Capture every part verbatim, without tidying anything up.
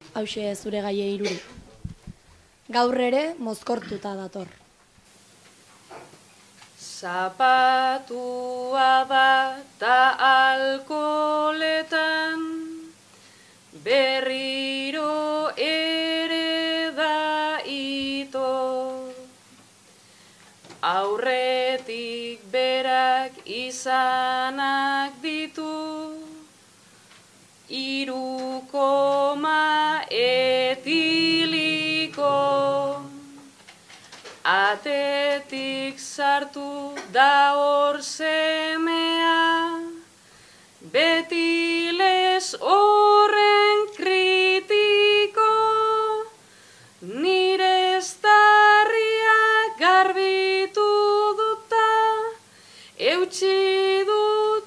hauxe zure gaie iruri. Gaur ere mozkortuta dator. Zapatua da ta alkoletan, berriro ere da ito. Aurretik berak izanak ditu, hiru koma etiliko. Atetik sartu da hor semea, beti les horren kritiko. Nire estarria garbitu duta, eutsi dut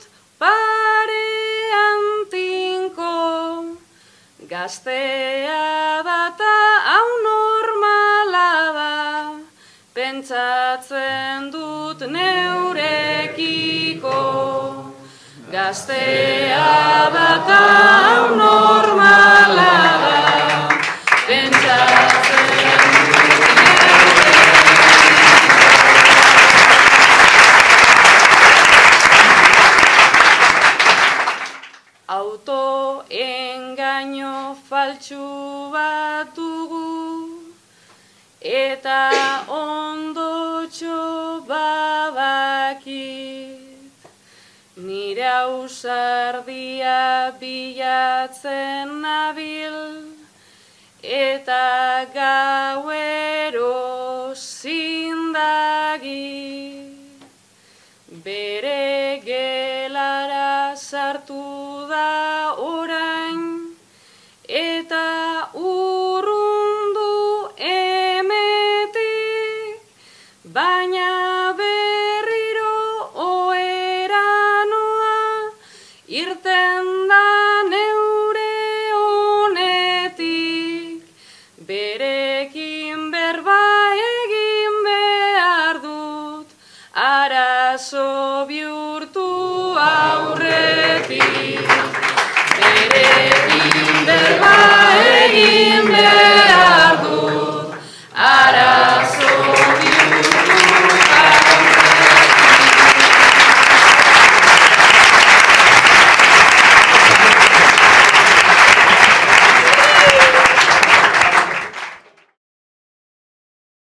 parean tinko. Gaztea data hau normala da, pentsatzen dut neurekiko. Gaztea data hau normala da, pentsatzen dut neurekiko. Autoengaino faltsu bat dugu, eta ondotxo badakit. Nire ausardia bilatzen nabil, eta gauero zindagit. Bere gelara sartu da orain, eta urrundu emetik, baina berriro ohera noa, irten da neure honetik. Berekin berba egin behar dut, arazo bihurtu aurretik. Berekin berba egin behar